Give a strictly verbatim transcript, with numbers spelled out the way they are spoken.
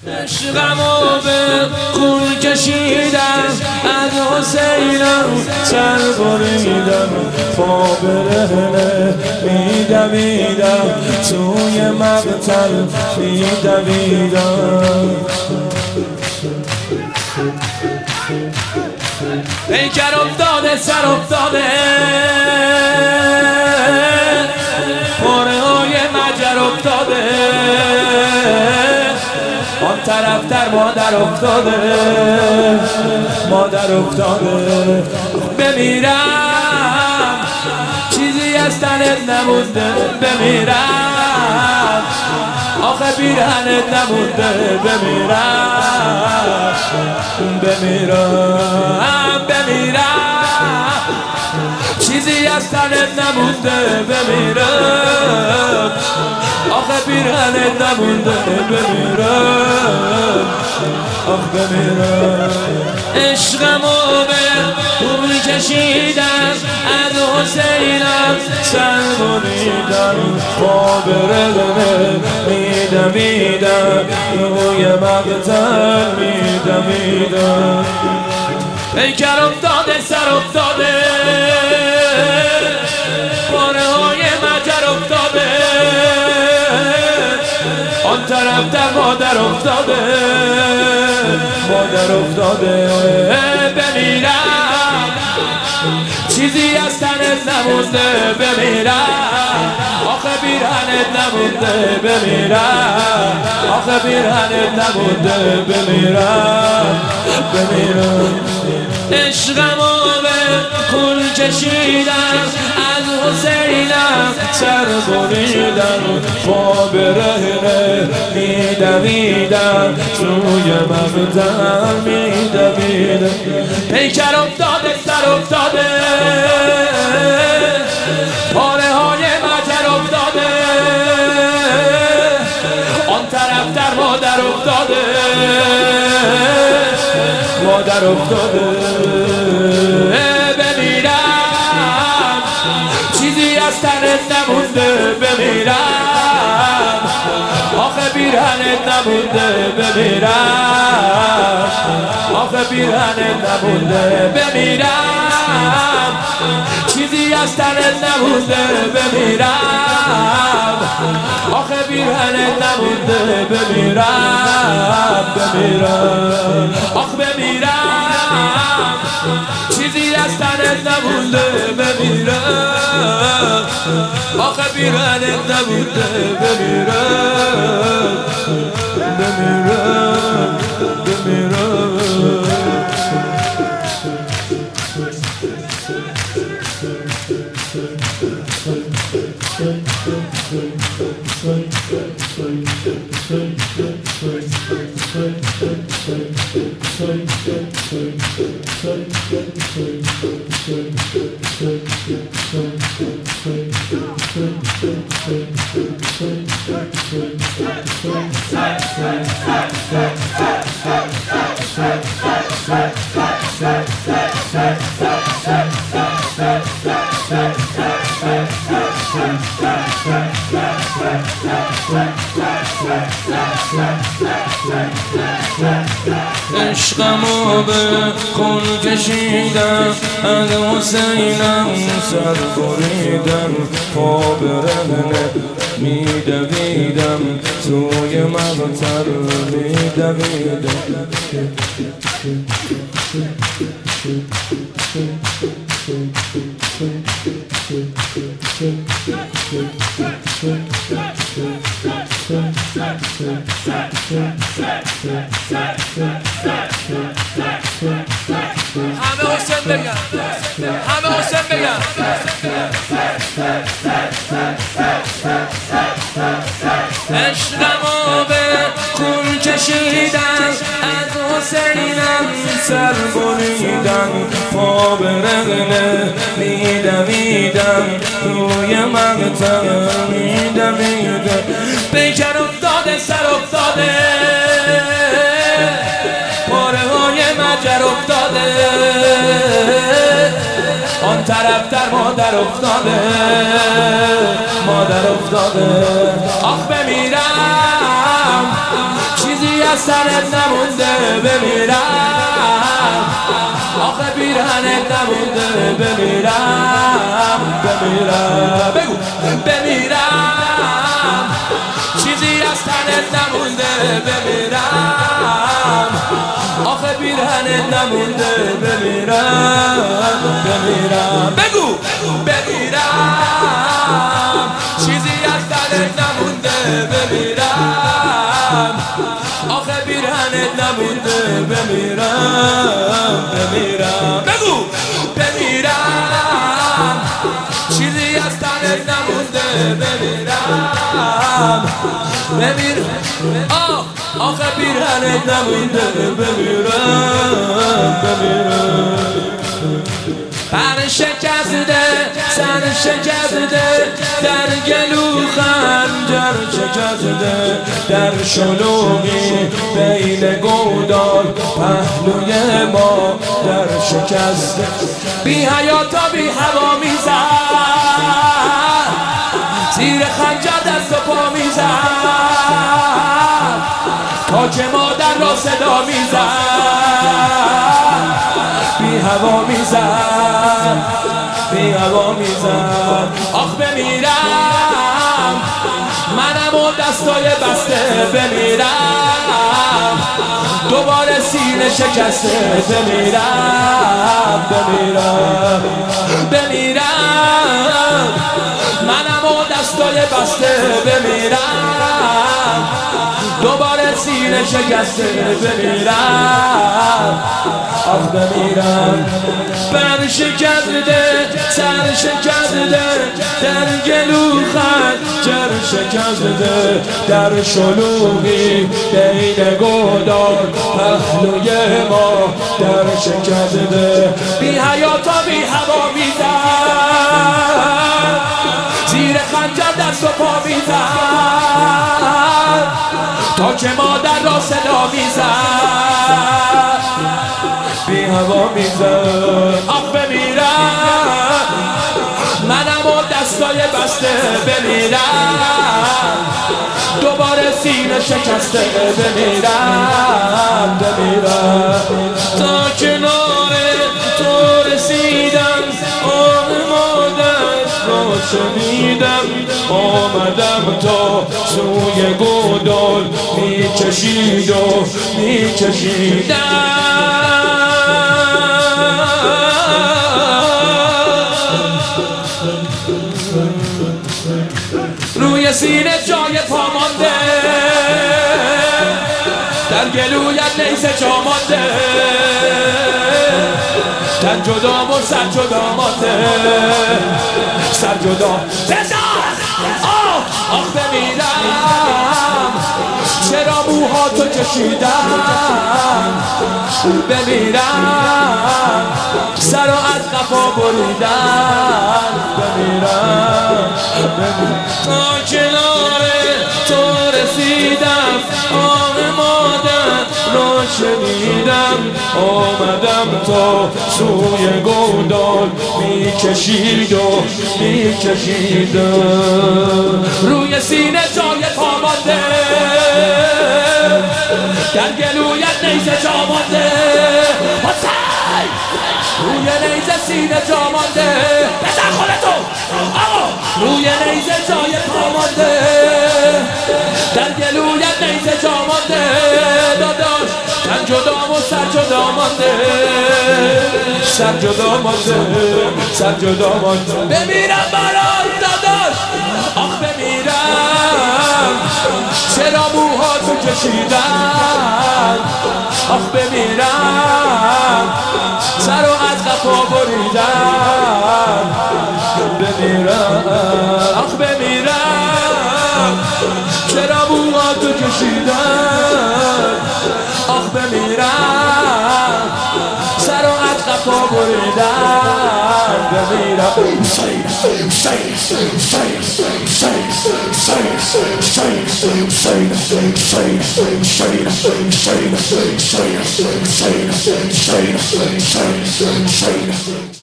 عشقمو به خون کشیدم، از حسینم سر بریدم، پا برهنه میدویدم، توی مقتل میدویدم. پیکر افتاده سر افتاده، پاره های مجر افتاده، آن طرف در مادر افتاده، مادر افتاده. بمیرم چیزی از تنت نمونده، بمیرم آخه پیرهنت نمونده، بمیرم بمیرم بمیرم چیزی از تنت نمونده، بمیرم آخه پیرهنت نمونده، بمیرم آخ بمیرم. عشقمو به خون کشیدم، از حسینم سر بریدم، پا برهنه میدویدم، روی مقتل میدویدم. پیکر افتاده سر افتاده، پاره های مجر افتاده، آن طرف در مادر افتاده، مادر افتاده. بمیرم چیزی از تنت نمونده، بمیرم آخه پیرهنت نمونده، بمیرم آخه پیرهنت نمونده، بمیرم بمیرم. عشقمو به خون کشیدم، از حسینم سر بریدم، پا برهنه میدویدم، توی مقتل میدویدم. پیکر افتاده سر افتاده، پاره های مجر افتاده، آن طرف در مادر افتاده، مادر افتاده. بمیرم چیزی از تنت نمونده، بمیرم آخه پیرهنت نمونده، بمیرم آخه پیرهنت نمونده، بمیرم چیزی از تنت نمونده، بمیرم آخه پیرهنت نمونده، بمیرم بمیرم آخ بمیرم چیزی از تنت نمونده، بمیرم آخه پیرهنت نمونده، بمیرم بمیرم بمیرم. عشقمو به خون کشیدم، از حسینم سر بریدم، پا برهنه میدویدم، توی مقتل میدویدم. همه حسین بگم، همه حسین بگم. عشقمو به خون کشیدم، از حسینم سر بریدم، پا برهنه میدویدم، روی مقتل میدویدم. پیکر افتاده سر افتاده، پاره های مجر افتاده، آن طرف در مادر افتاده، مادر افتاده. آخ بمیرم چیزی از سرت نمونده بمیرم، آخه پیرهنت نمونده بمیرم، بمیرم بگو بمیرم، چیزی از تنت نمونده بمیرم، آخه پیرهنت نمونده بمیرم، بمیرم بگو بمیرم، چیزی از تنت نمونده بمیرم، آخه پیرهنت نمونده بمیرم، بمیرم بگو بمیرم، چیزی از تنت نمونده بمیرم، بمیرم، آه آخه پیرهنت نمونده بمیرم، بمیرم. پر شکسته سر شکسته در گلو خنجر شکسته در شلوغی بین گودال پهلوی ما در شکسته بی حیاتا بی هوا میزد زیر خنجر دست و پا میزد تا که مادر را صدا میزد بی هوا میزد بی هوا میزد آخ بمیرم منم و دستای بسته بمیرم دوباره سینه شکسته بمیرم بمیرم بمیرم منم و دستای بسته بمیرم دوباره سینه شکسته بمیرم آخ بمیرم پر شکسته سر شکسته در گلو خنجر شکسته در شلوغی بین گودال پهلوی ما در شکسته بی حیاتا بی هوا میزد زیر خنجر دست و پا میزد تا که مادر را صدا میزد بی هوا میزد آخ بمیرم منم و دستای بسته بمیرم دوباره سینه شکسته بمیرم بمیرم تا کنار تو رسیدم آن مادر را شنیدم آمدم تا سوی گودال میکشید و میکشیدم روی سینه جای پا مانده در گلویت نیزه جا مانده تن جدا و سر جدا مانده سر جدا بزار آه آخ بمیرم چرا موهاتو کشیدم بمیرم سر و از قفا بریدم بمیرم تا کنار تو رسیدم آن مادر رو شنیدم آمدم تا سوی گودال میکشید و میکشیدم روی سینه جای پا مانده در گلویت نیزه جا مانده روی نیزه سینه جا مانده بزن خودتو آقا روی نیزه جای پا مانده در گلویت نیزه جا مانده داداش تن جدا و سر جدا مانده سر جدا مانده سر جدا مانده بمیرم برای داداش آخ بمیرم چرا موهاتو کشیدن آخ بمیرم سر و از قفا بریدن بمیرم آخ بمیرم چرا موهاتو کشیدن آخ بمیرم سر و از قفا بریدن بمیرم